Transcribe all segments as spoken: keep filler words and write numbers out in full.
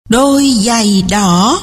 Đôi giày đỏ.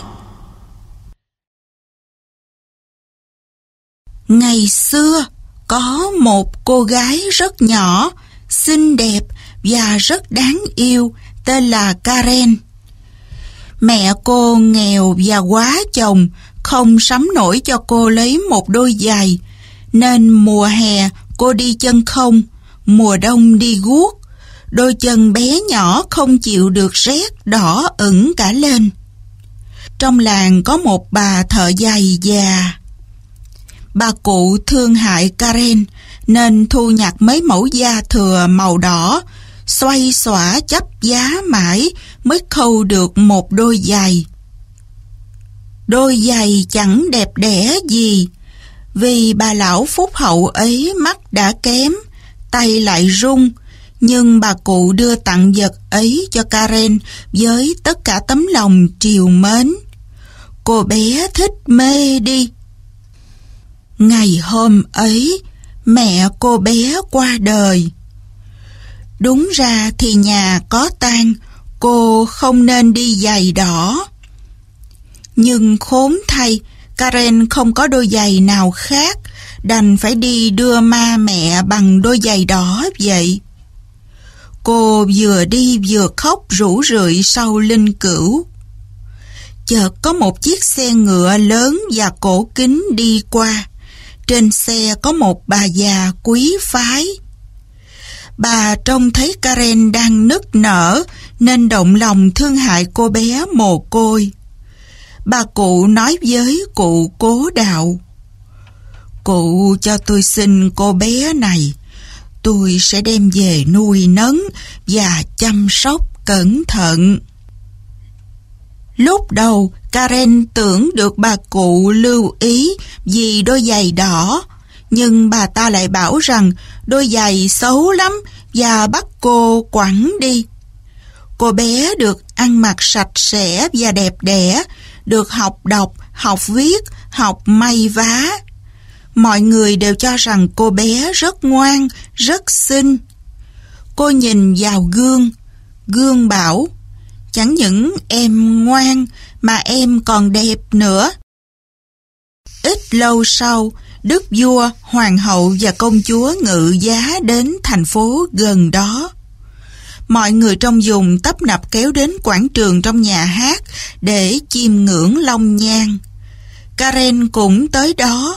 Ngày xưa, có một cô gái rất nhỏ, xinh đẹp và rất đáng yêu, tên là Karen. Mẹ cô nghèo và quá chồng, không sắm nổi cho cô lấy một đôi giày, nên mùa hè cô đi chân không, mùa đông đi guốc. Đôi chân bé nhỏ không chịu được rét, đỏ ửng cả lên. Trong làng có một bà thợ giày già. Bà cụ thương hại Karen nên thu nhặt mấy mẩu da thừa màu đỏ, xoay xõa chấp giá mãi mới khâu được một đôi giày. Đôi giày chẳng đẹp đẽ gì, vì bà lão phúc hậu ấy mắt đã kém, tay lại run. Nhưng bà cụ đưa tặng vật ấy cho Karen với tất cả tấm lòng trìu mến. Cô bé thích mê đi. Ngày hôm ấy, mẹ cô bé qua đời. Đúng ra thì nhà có tang, cô không nên đi giày đỏ. Nhưng khốn thay, Karen không có đôi giày nào khác, đành phải đi đưa ma mẹ bằng đôi giày đỏ vậy. Cô vừa đi vừa khóc rũ rượi sau linh cữu. Chợt có một chiếc xe ngựa lớn và cổ kính đi qua. Trên xe có một bà già quý phái. Bà trông thấy Karen đang nức nở nên động lòng thương hại cô bé mồ côi. Bà cụ nói với cụ Cố Đạo: "Cụ cho tôi xin cô bé này. Tôi sẽ đem về nuôi nấng và chăm sóc cẩn thận." Lúc đầu, Karen tưởng được bà cụ lưu ý vì đôi giày đỏ, nhưng bà ta lại bảo rằng đôi giày xấu lắm và bắt cô quẳng đi. Cô bé được ăn mặc sạch sẽ và đẹp đẽ, được học đọc, học viết, học may vá. Mọi người đều cho rằng cô bé rất ngoan, rất xinh. Cô nhìn vào gương, gương bảo: "Chẳng những em ngoan mà em còn đẹp nữa." Ít lâu sau, đức vua, hoàng hậu và công chúa ngự giá đến thành phố gần đó. Mọi người trong vùng tấp nập kéo đến quảng trường trong nhà hát để chiêm ngưỡng long nhan. Karen cũng tới đó.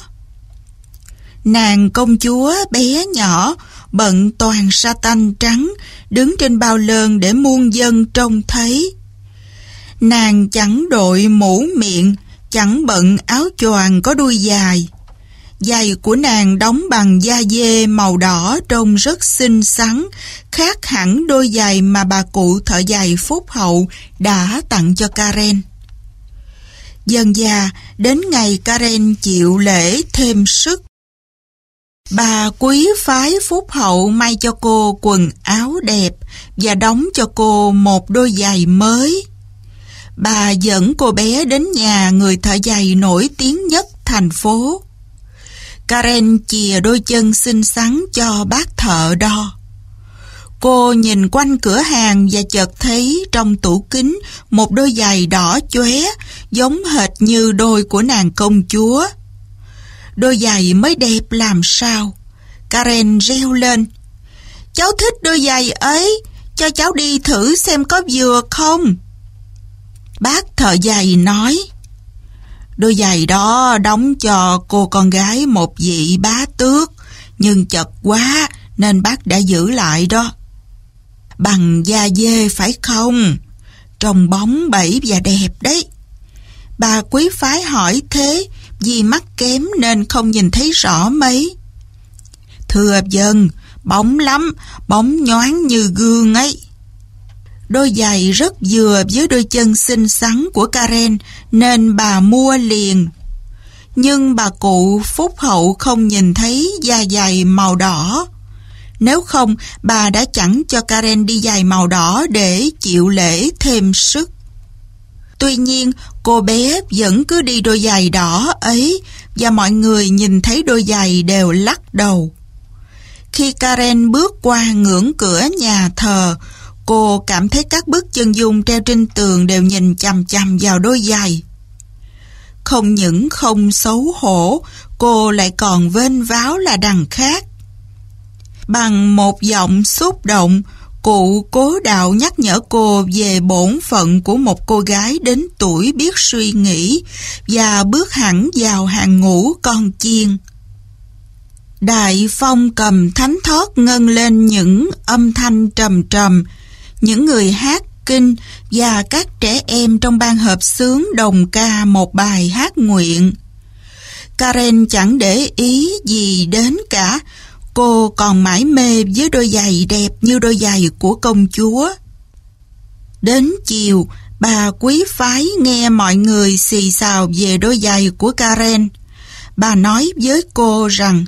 Nàng công chúa bé nhỏ, bận toàn sa tanh trắng, đứng trên bao lơn để muôn dân trông thấy. Nàng chẳng đội mũ miệng, chẳng bận áo choàng có đuôi dài. Giày của nàng đóng bằng da dê màu đỏ trông rất xinh xắn, khác hẳn đôi giày mà bà cụ thợ giày phúc hậu đã tặng cho Karen. Dần dà, đến ngày Karen chịu lễ thêm sức, bà quý phái phúc hậu may cho cô quần áo đẹp và đóng cho cô một đôi giày mới. Bà dẫn cô bé đến nhà người thợ giày nổi tiếng nhất thành phố. Karen chìa đôi chân xinh xắn cho bác thợ đo. Cô nhìn quanh cửa hàng và chợt thấy trong tủ kính một đôi giày đỏ chóe, giống hệt như đôi của nàng công chúa. Đôi giày mới đẹp làm sao. Karen reo lên: "Cháu thích đôi giày ấy, cho cháu đi thử xem có vừa không." Bác thợ giày nói: "Đôi giày đó đóng cho cô con gái một vị bá tước, nhưng chật quá nên bác đã giữ lại đó. Bằng da dê phải không? Trông bóng bẩy và đẹp đấy." Bà quý phái hỏi thế vì mắt kém nên không nhìn thấy rõ mấy. "Thưa vâng, bóng lắm, bóng nhoáng như gương ấy." Đôi giày rất vừa với đôi chân xinh xắn của Karen nên bà mua liền. Nhưng bà cụ phúc hậu không nhìn thấy da giày màu đỏ. Nếu không, bà đã chẳng cho Karen đi giày màu đỏ để chịu lễ thêm sức. Tuy nhiên, cô bé vẫn cứ đi đôi giày đỏ ấy và mọi người nhìn thấy đôi giày đều lắc đầu. Khi Karen bước qua ngưỡng cửa nhà thờ, Cô cảm thấy các bức chân dung treo trên tường đều nhìn chằm chằm vào đôi giày. Không những không xấu hổ, cô lại còn vênh váo là đằng khác. Bằng một giọng xúc động, cụ Cố Đạo nhắc nhở cô về bổn phận của một cô gái đến tuổi biết suy nghĩ và bước hẳn vào hàng ngũ con chiên. Đại phong cầm thánh thót ngân lên những âm thanh trầm trầm, những người hát kinh và các trẻ em trong ban hợp xướng đồng ca một bài hát nguyện. Karen chẳng để ý gì đến cả, cô còn mải mê với đôi giày đẹp như đôi giày của công chúa. Đến chiều, bà quý phái nghe mọi người xì xào về đôi giày của Karen. Bà nói với cô rằng,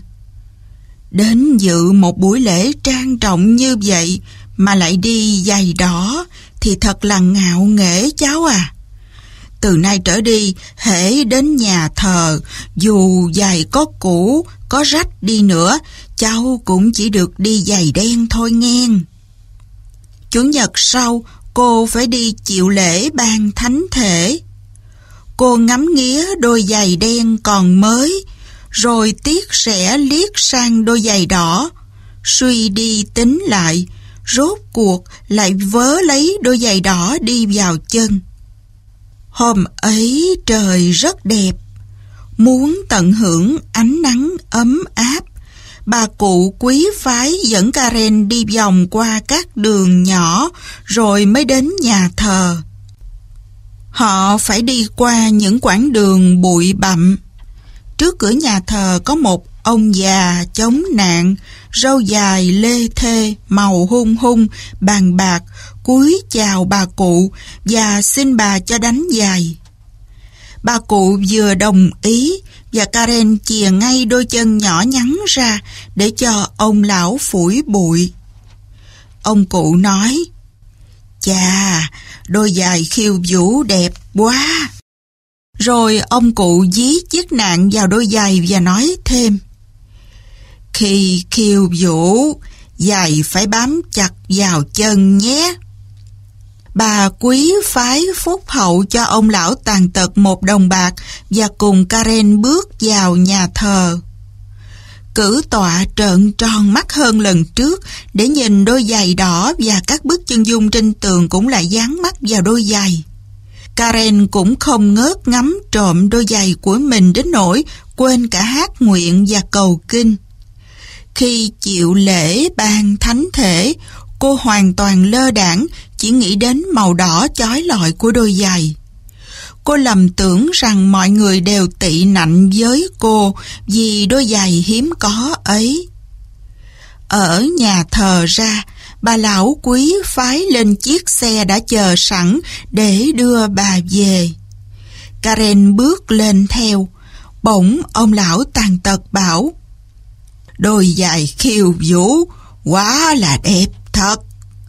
đến dự một buổi lễ trang trọng như vậy mà lại đi giày đỏ thì thật là ngạo nghễ cháu à. Từ nay trở đi, hễ đến nhà thờ, dù giày có cũ, có rách đi nữa, cháu cũng chỉ được đi giày đen thôi nghe. Chủ nhật sau, cô phải đi chịu lễ ban thánh thể. Cô ngắm nghía đôi giày đen còn mới, rồi tiếc rẻ liếc sang đôi giày đỏ. Suy đi tính lại, rốt cuộc lại vớ lấy đôi giày đỏ đi vào chân. Hôm ấy trời rất đẹp. Muốn tận hưởng ánh nắng ấm áp, bà cụ quý phái dẫn Karen đi vòng qua các đường nhỏ rồi mới đến nhà thờ. Họ phải đi qua những quãng đường bụi bặm. Trước cửa nhà thờ có một ông già chống nạn, râu dài lê thê, màu hung hung, bàn bạc, cúi chào bà cụ và xin bà cho đánh giày. Bà cụ vừa đồng ý và Karen chìa ngay đôi chân nhỏ nhắn ra để cho ông lão phủi bụi. Ông cụ nói, chà, đôi giày khiêu vũ đẹp quá. Rồi ông cụ dí chiếc nạn vào đôi giày và nói thêm, khi khiêu vũ, giày phải bám chặt vào chân nhé. Bà quý phái phúc hậu cho ông lão tàn tật một đồng bạc và cùng Karen bước vào nhà thờ. Cử tọa trợn tròn mắt hơn lần trước để nhìn đôi giày đỏ và các bức chân dung trên tường cũng lại dán mắt vào đôi giày. Karen cũng không ngớt ngắm trộm đôi giày của mình đến nỗi quên cả hát nguyện và cầu kinh. Khi chịu lễ ban thánh thể, cô hoàn toàn lơ đãng, chỉ nghĩ đến màu đỏ chói lọi của đôi giày. Cô lầm tưởng rằng mọi người đều tị nạnh với cô vì đôi giày hiếm có ấy. Ở nhà thờ ra, bà lão quý phái lên chiếc xe đã chờ sẵn để đưa bà về. Karen bước lên theo. Bỗng ông lão tàn tật bảo, đôi giày khiêu vũ quá là đẹp thật.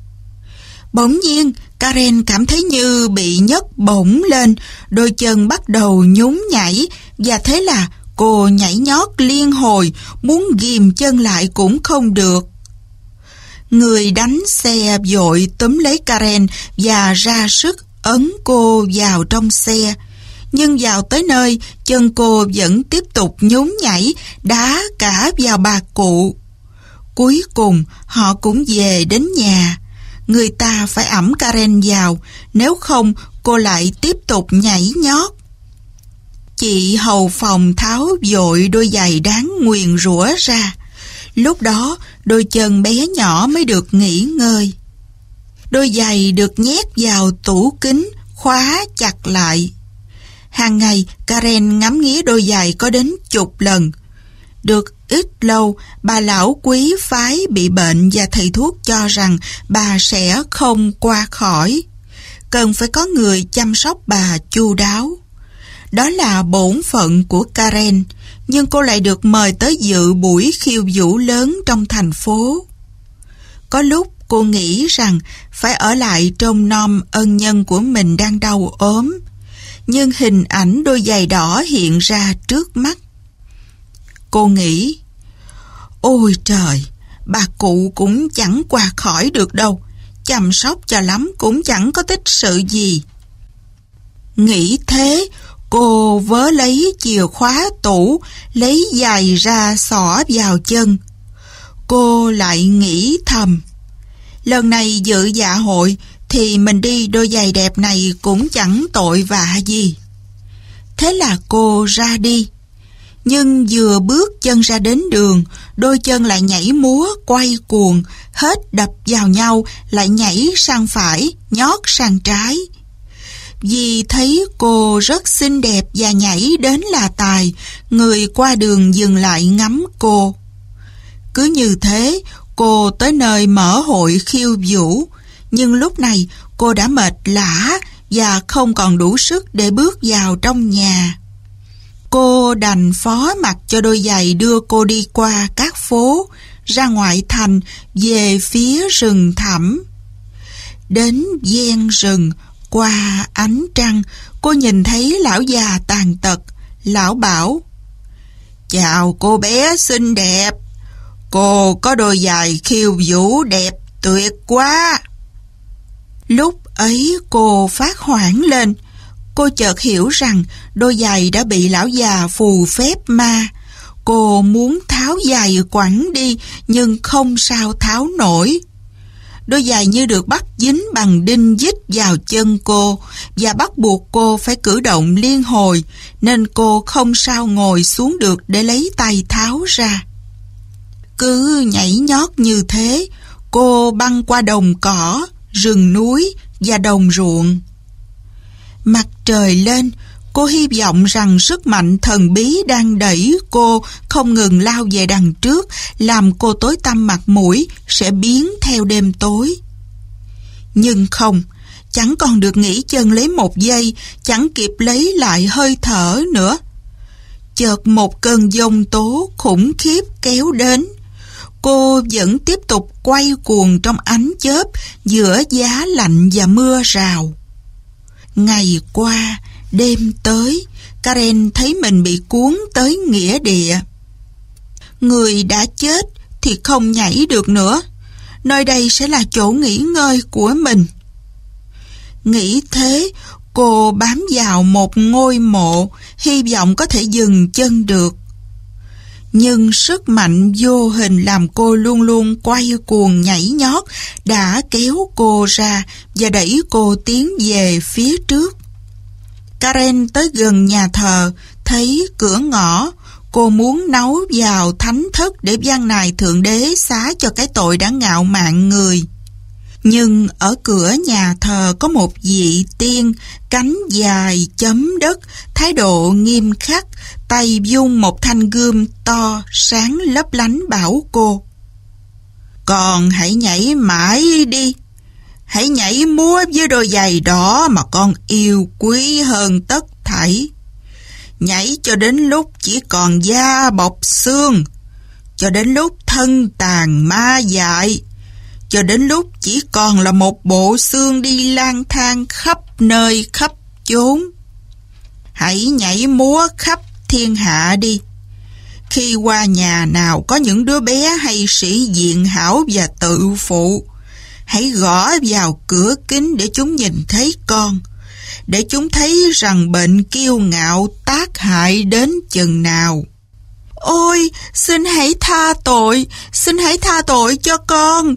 Bỗng nhiên Karen cảm thấy như bị nhấc bổng lên, đôi chân bắt đầu nhún nhảy và thế là cô nhảy nhót liên hồi, muốn ghìm chân lại cũng không được. Người đánh xe vội túm lấy Karen và ra sức ấn cô vào trong xe. Nhưng vào tới nơi, chân cô vẫn tiếp tục nhún nhảy, đá cả vào bà cụ. Cuối cùng, họ cũng về đến nhà. Người ta phải ẵm Karen vào, nếu không cô lại tiếp tục nhảy nhót. Chị hầu phòng tháo vội đôi giày đáng nguyền rủa ra. Lúc đó, đôi chân bé nhỏ mới được nghỉ ngơi. Đôi giày được nhét vào tủ kính, khóa chặt lại. Hàng ngày, Karen ngắm nghía đôi giày có đến chục lần. Được ít lâu, bà lão quý phái bị bệnh và thầy thuốc cho rằng bà sẽ không qua khỏi. Cần phải có người chăm sóc bà chu đáo. Đó là bổn phận của Karen, nhưng cô lại được mời tới dự buổi khiêu vũ lớn trong thành phố. Có lúc cô nghĩ rằng phải ở lại trông nom ân nhân của mình đang đau ốm, nhưng hình ảnh đôi giày đỏ hiện ra trước mắt. Cô nghĩ, ôi trời, bà cụ cũng chẳng qua khỏi được đâu, chăm sóc cho lắm cũng chẳng có tích sự gì. Nghĩ thế, cô vớ lấy chìa khóa tủ, lấy giày ra xỏ vào chân. Cô lại nghĩ thầm, lần này dự dạ hội thì mình đi đôi giày đẹp này cũng chẳng tội vạ gì. Thế là cô ra đi. Nhưng vừa bước chân ra đến đường, đôi chân lại nhảy múa, quay cuồng, hết đập vào nhau, lại nhảy sang phải, nhót sang trái. Vì thấy cô rất xinh đẹp và nhảy đến là tài, người qua đường dừng lại ngắm cô. Cứ như thế, cô tới nơi mở hội khiêu vũ, nhưng lúc này cô đã mệt lả và không còn đủ sức để bước vào trong nhà. Cô đành phó mặc cho đôi giày đưa cô đi qua các phố, ra ngoại thành, về phía rừng thẳm. Đến ven rừng, qua ánh trăng, cô nhìn thấy lão già tàn tật. Lão bảo, chào cô bé xinh đẹp, cô có đôi giày khiêu vũ đẹp tuyệt quá. Lúc ấy cô phát hoảng lên. Cô chợt hiểu rằng đôi giày đã bị lão già phù phép ma. Cô muốn tháo giày quẳng đi, nhưng không sao tháo nổi. Đôi giày như được bắt dính bằng đinh vít vào chân cô và bắt buộc cô phải cử động liên hồi, nên cô không sao ngồi xuống được để lấy tay tháo ra. Cứ nhảy nhót như thế, cô băng qua đồng cỏ, rừng núi và đồng ruộng. Mặt trời lên, cô hy vọng rằng sức mạnh thần bí đang đẩy cô không ngừng lao về đằng trước, làm cô tối tăm mặt mũi, sẽ biến theo đêm tối. Nhưng không, chẳng còn được nghỉ chân lấy một giây, chẳng kịp lấy lại hơi thở nữa. Chợt một cơn giông tố khủng khiếp kéo đến. Cô vẫn tiếp tục quay cuồng trong ánh chớp giữa giá lạnh và mưa rào. Ngày qua, đêm tới, Karen thấy mình bị cuốn tới nghĩa địa. Người đã chết thì không nhảy được nữa. Nơi đây sẽ là chỗ nghỉ ngơi của mình. Nghĩ thế, cô bám vào một ngôi mộ, hy vọng có thể dừng chân được. Nhưng sức mạnh vô hình làm cô luôn luôn quay cuồng nhảy nhót đã kéo cô ra và đẩy cô tiến về phía trước. Karen tới gần nhà thờ, thấy cửa ngõ. Cô muốn nấu vào thánh thất để van nài Thượng Đế xá cho cái tội đã ngạo mạn người. Nhưng ở cửa nhà thờ có một vị tiên, cánh dài chấm đất, thái độ nghiêm khắc, tay vung một thanh gươm to, sáng lấp lánh bảo cô: con hãy nhảy mãi đi. Hãy nhảy múa với đôi giày đỏ mà con yêu quý hơn tất thảy. Nhảy cho đến lúc chỉ còn da bọc xương, cho đến lúc thân tàn ma dại, cho đến lúc chỉ còn là một bộ xương đi lang thang khắp nơi khắp chốn. Hãy nhảy múa khắp thiên hạ đi. Khi qua nhà nào có những đứa bé hay sĩ diện hảo và tự phụ, hãy gõ vào cửa kính để chúng nhìn thấy con, để chúng thấy rằng bệnh kiêu ngạo tác hại đến chừng nào. Ôi, xin hãy tha tội, xin hãy tha tội cho con.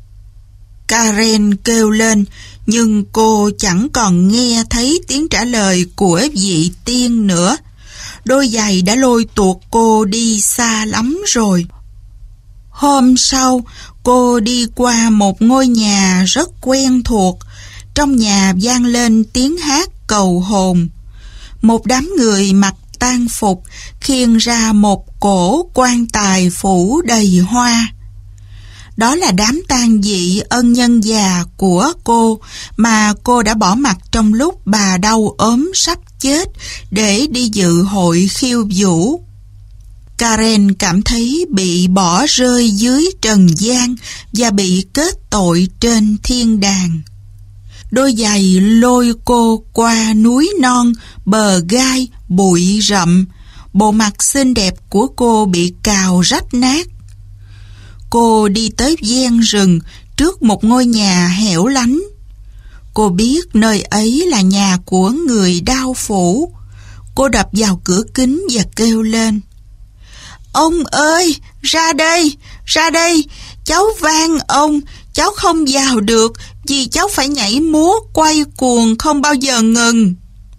Karen kêu lên, nhưng cô chẳng còn nghe thấy tiếng trả lời của vị tiên nữa. Đôi giày đã lôi tuột cô đi xa lắm rồi. Hôm sau, cô đi qua một ngôi nhà rất quen thuộc. Trong nhà vang lên tiếng hát cầu hồn. Một đám người mặc tang phục khiêng ra một cỗ quan tài phủ đầy hoa. Đó là đám tang vị ân nhân già của cô mà cô đã bỏ mặc trong lúc bà đau ốm sắp chết để đi dự hội khiêu vũ. Karen cảm thấy bị bỏ rơi dưới trần gian và bị kết tội trên thiên đàng. Đôi giày lôi cô qua núi non, bờ gai, bụi rậm. Bộ mặt xinh đẹp của cô bị cào rách nát. Cô đi tới ven rừng, trước một ngôi nhà hẻo lánh. Cô biết nơi ấy là nhà của người đao phủ. Cô đập vào cửa kính và kêu lên: "Ông ơi, ra đây, ra đây, cháu van ông, cháu không vào được vì cháu phải nhảy múa quay cuồng không bao giờ ngừng."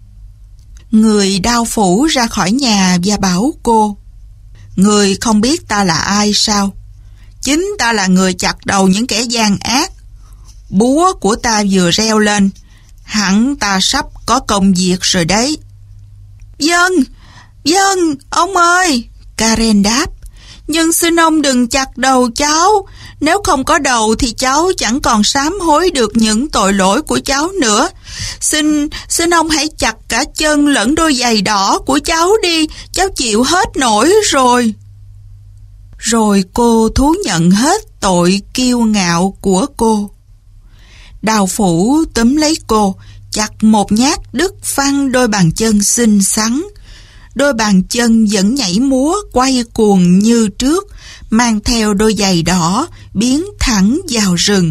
Người đao phủ ra khỏi nhà và bảo cô: "Người không biết ta là ai sao? Chính ta là người chặt đầu những kẻ gian ác. Búa của ta vừa reo lên, hẳn ta sắp có công việc rồi đấy." "Vâng, vâng, ông ơi," Karen đáp. "Nhưng xin ông đừng chặt đầu cháu. Nếu không có đầu thì cháu chẳng còn sám hối được những tội lỗi của cháu nữa. Xin, xin ông hãy chặt cả chân lẫn đôi giày đỏ của cháu đi. Cháu chịu hết nổi rồi." Rồi cô thú nhận hết tội kiêu ngạo của cô. Đao phủ túm lấy cô, chặt một nhát đứt phăng đôi bàn chân xinh xắn. Đôi bàn chân vẫn nhảy múa quay cuồng như trước, mang theo đôi giày đỏ, biến thẳng vào rừng.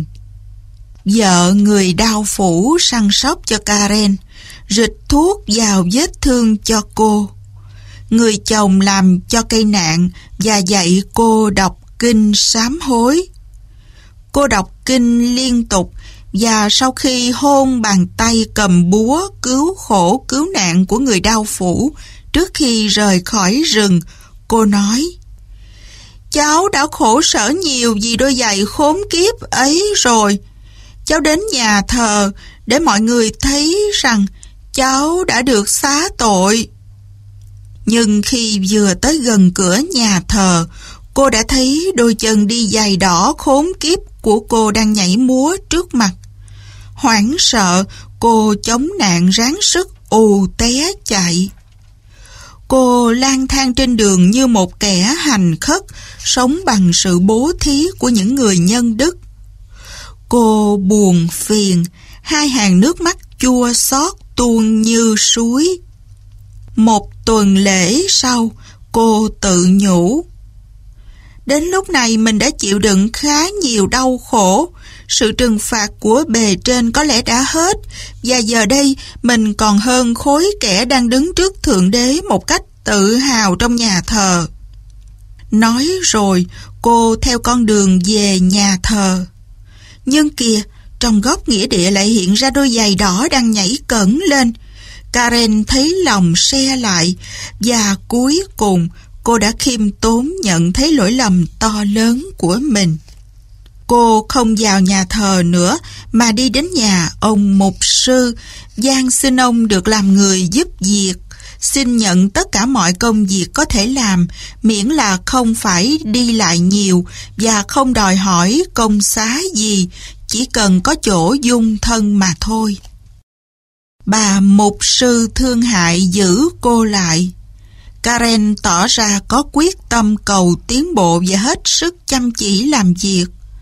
Vợ người đao phủ săn sóc cho Karen, rịch thuốc vào vết thương cho cô. Người chồng làm cho cây nạn và dạy cô đọc kinh sám hối. Cô đọc kinh liên tục, và sau khi hôn bàn tay cầm búa cứu khổ cứu nạn của người đao phủ trước khi rời khỏi rừng, cô nói: "Cháu đã khổ sở nhiều vì đôi giày khốn kiếp ấy rồi. Cháu đến nhà thờ để mọi người thấy rằng cháu đã được xá tội." Nhưng khi vừa tới gần cửa nhà thờ, cô đã thấy đôi chân đi giày đỏ khốn kiếp của cô đang nhảy múa trước mặt. Hoảng sợ, cô chống nạn ráng sức ù té chạy. Cô lang thang trên đường như một kẻ hành khất, sống bằng sự bố thí của những người nhân đức. Cô buồn phiền, hai hàng nước mắt chua xót tuôn như suối. Một tuần lễ sau, cô tự nhủ: "Đến lúc này mình đã chịu đựng khá nhiều đau khổ. Sự trừng phạt của bề trên có lẽ đã hết, và giờ đây mình còn hơn khối kẻ đang đứng trước Thượng Đế một cách tự hào trong nhà thờ." Nói rồi, cô theo con đường về nhà thờ. Nhưng kìa, trong góc nghĩa địa lại hiện ra đôi giày đỏ đang nhảy cẩn lên. Karen thấy lòng se lại, và cuối cùng cô đã khiêm tốn nhận thấy lỗi lầm to lớn của mình. Cô không vào nhà thờ nữa mà đi đến nhà ông mục sư, van xin ông được làm người giúp việc, xin nhận tất cả mọi công việc có thể làm, miễn là không phải đi lại nhiều và không đòi hỏi công xá gì, chỉ cần có chỗ dung thân mà thôi. Bà mục sư thương hại giữ cô lại. Karen tỏ ra có quyết tâm cầu tiến bộ và hết sức chăm chỉ làm việc.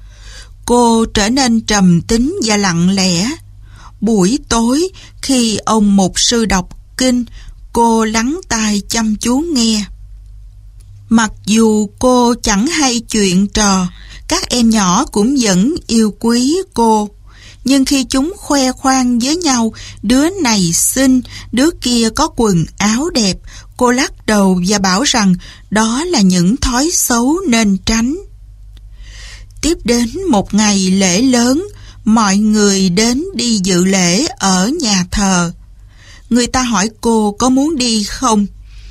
Cô trở nên trầm tính và lặng lẽ. Buổi tối, khi ông mục sư đọc kinh, cô lắng tai chăm chú nghe. Mặc dù cô chẳng hay chuyện trò, các em nhỏ cũng vẫn yêu quý cô. Nhưng khi chúng khoe khoang với nhau, đứa này xinh, đứa kia có quần áo đẹp, cô lắc đầu và bảo rằng đó là những thói xấu nên tránh. Tiếp đến một ngày lễ lớn, mọi người đến đi dự lễ ở nhà thờ. Người ta hỏi cô có muốn đi không?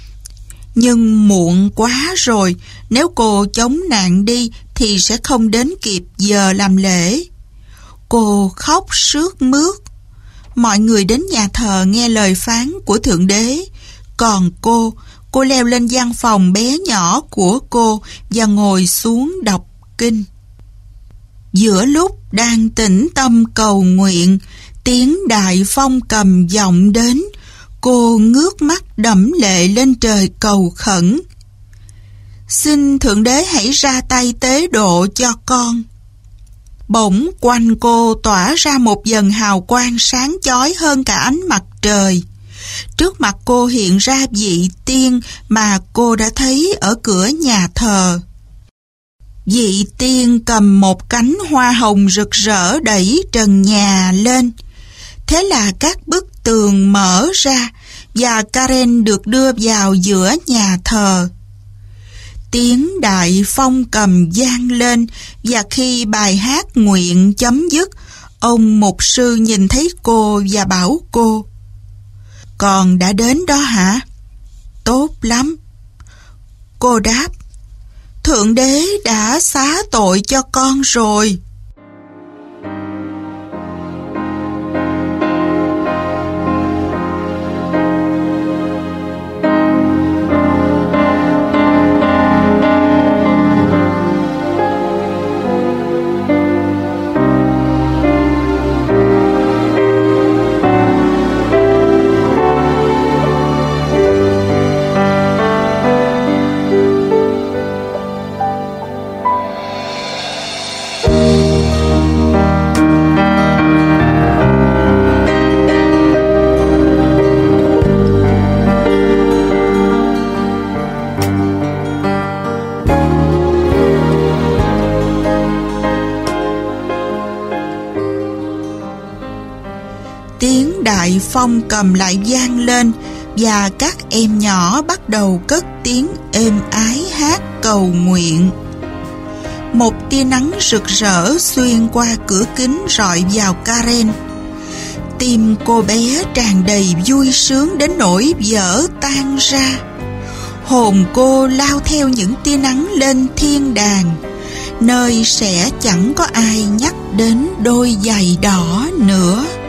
Nhưng muộn quá rồi, nếu cô chống nạn đi thì sẽ không đến kịp giờ làm lễ. Cô khóc sướt mướt. Mọi người đến nhà thờ nghe lời phán của Thượng Đế. Còn cô, cô leo lên gian phòng bé nhỏ của cô và ngồi xuống đọc kinh. Giữa lúc đang tĩnh tâm cầu nguyện, tiếng đại phong cầm vọng đến. Cô ngước mắt đẫm lệ lên trời cầu khẩn: "Xin Thượng Đế hãy ra tay tế độ cho con." Bỗng quanh cô tỏa ra một dần hào quang sáng chói hơn cả ánh mặt trời. Trước mặt cô hiện ra vị tiên mà cô đã thấy ở cửa nhà thờ. Vị tiên cầm một cánh hoa hồng rực rỡ đẩy trần nhà lên. Thế là các bức tường mở ra và Karen được đưa vào giữa nhà thờ. Tiếng đại phong cầm vang lên và khi bài hát nguyện chấm dứt, ông mục sư nhìn thấy cô và bảo cô: "Con đã đến đó hả? Tốt lắm." Cô đáp: "Thượng đế đã xá tội cho con rồi." Tiếng đại phong cầm lại vang lên và các em nhỏ bắt đầu cất tiếng êm ái hát cầu nguyện. Một tia nắng rực rỡ xuyên qua cửa kính rọi vào Karen. Tim cô bé tràn đầy vui sướng đến nỗi vỡ tan ra. Hồn cô lao theo những tia nắng lên thiên đàng, nơi sẽ chẳng có ai nhắc đến đôi giày đỏ nữa.